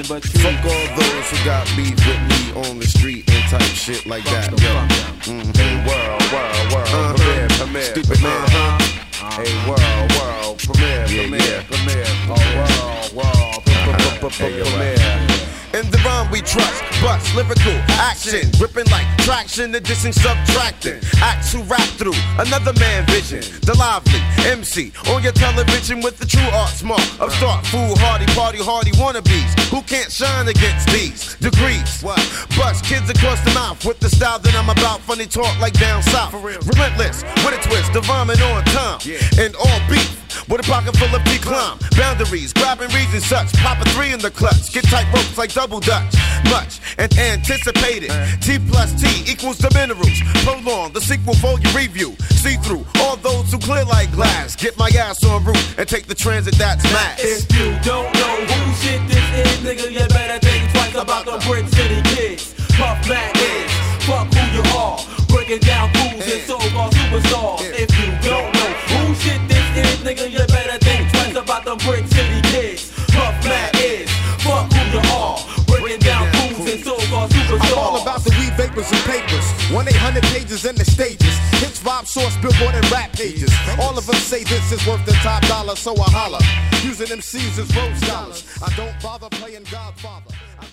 nothing but trees. Fuck all those who got beef with me on the street and type shit like that. Yo. Hey, world, premiere. Stupid man. Hey, world, premiere. Oh, world, premiere. In the rhyme we trust, bust, lyrical, action, ripping like traction, addition, subtracting, acts who rap through another man vision, the lively MC on your television with the true art smart, upstart, foolhardy, party hardy wannabes, who can't shine against these degrees. Bust kids across the mouth with the style that I'm about, funny talk like down south, relentless, with a twist, the vomit on time, and all beef. With a pocket full of decline, boundaries, grabbing reasons such. Pop a 3 in the clutch, get tight ropes like double dutch. Much and anticipated. T plus T equals the minerals. Prolong the sequel for your review. See through all those who clear like glass. Get my ass on route and take the transit that's mass. If you don't know who shit this is, nigga, you better think twice about the Brick City kids. Puff Mac is, fuck who you are. Breaking down fools and so-called superstars. If you don't know who shit this is, nigga, you better think twice about the Brick City kids. Puff Mac is, fuck who you are. Breaking down fools and so-called superstars. I'm all about the weed vapors and papers. 1-800 pages in the stages. Hits, vibe, source, billboard, and rap pages. All of them say this is worth the top dollar, so I holler. Using MCs as rose dollars. I don't bother playing Godfather.